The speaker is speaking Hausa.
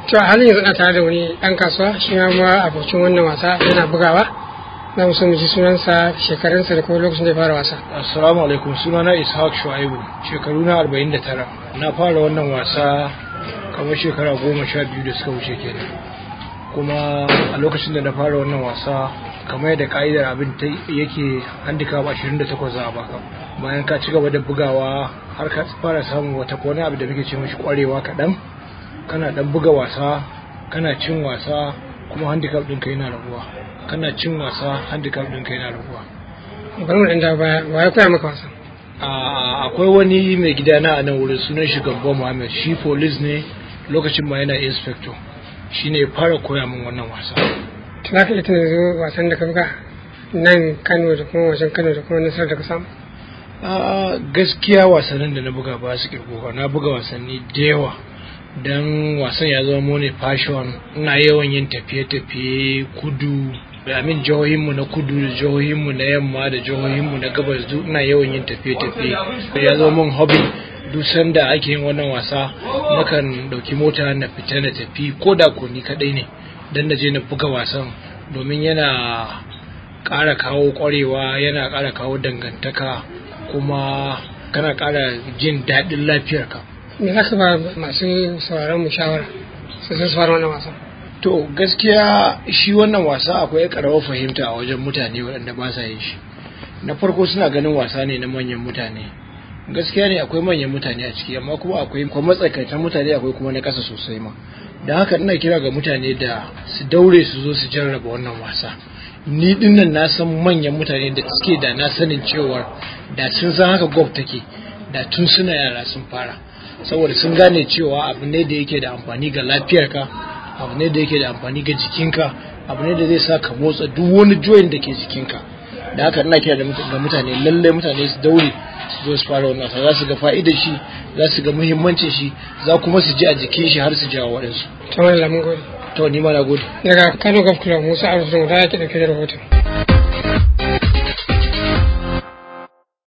To a halin yanzu ana tare da wani ɗan kasuwa shi ma abokin wannan wasa yana bugawa. Na so mu ji sunansa, shekarunsa da kuma lokacin da ya fara wasa. Assalamu alaikum, sunana Ishaq Shu'aibu, shekaru na 49. Na fara wannan wasa kamar shekara 12 da suka wuce kenan. Kuma a lokacin da na fara wannan wasa kamar yadda ka'idar abin yake handicap 28 za a baka. Bayan ka ci gaba da bugawa har ka fara samun wani abu da muke ce mishi kwarewa kaɗan, kana dan buga wasa, kana cin wasa, kuma handicap ɗinka yana raguwa. Kana cin wasa, handicap ɗinka yana raguwa. Bari mu ɗan baya, wa ya koya maka wasa? Akwai wani mai gidana a nan wurin, sunan shi Gambo Muhammad, shi police ne lokacin ma yana inspector. Shi ne ya fara koya min wannan wasa. Za ka iya tuna zo wasan da ka buga nan Kano da kuma wajen Kano da kuma nasarar da ka samu? Gaskiya wasannin da na buga ba su kirgo. Na buga wasanni da yawa. Dan wasan ya zama mone fashion. Ina yawan yin tafiye-tafiye kudu da jihohinmu na kudu da jihohinmu na yamma da jihohinmu na gabas, duk ina yawan yin tafiye-tafiye. Ya zama mun hobby. Duk sanda ake yin wannan wasa nakan dauki mota na fita na tafi, ko da ko ni kadai ne, dan na je na buga wasan, domin yana ƙara kawo ƙwarewa, yana ƙara kawo dangantaka, kuma kana ƙara jin daɗin lafiyarka. Me za ka ba masu sauraron mu shawara su fara wannan wasa? To gaskiya shi wannan wasa akwai ƙarawar fahimta a wajen mutane waɗanda ba sa yin shi. Na farko suna ganin wasa ne na manyan mutane. Gaskiya ne akwai manyan mutane a ciki, amma kuma akwai matsakaitan mutane, akwai kuma na ƙasa sosai ma. Da haka ina kira ga mutane da su daure su zo su jarraba wannan wasa. Ni dinnan na san manyan mutane da suke da na sanin cewa da sun san haka golf take, da tun suna yara sun fara, saboda sun gane cewa abu ne da yake da amfani ga lafiyarka, abu ne da yake da amfani ga jikinka, abu ne da zai sa ka motsa duk wani joint da ke jikinka. Da haka ina kira ga mutane, lallai mutane su daure su zo su fara wannan wasa. Za su ga fa'idar shi, za su ga muhimmancin shi, za kuma su ji a jikin shi har su jawo waɗansu. Ta wani lamun gode. To ni ma na gode. Daga Kano Golf Club, Musa Arzu da yake dauke da rahoton.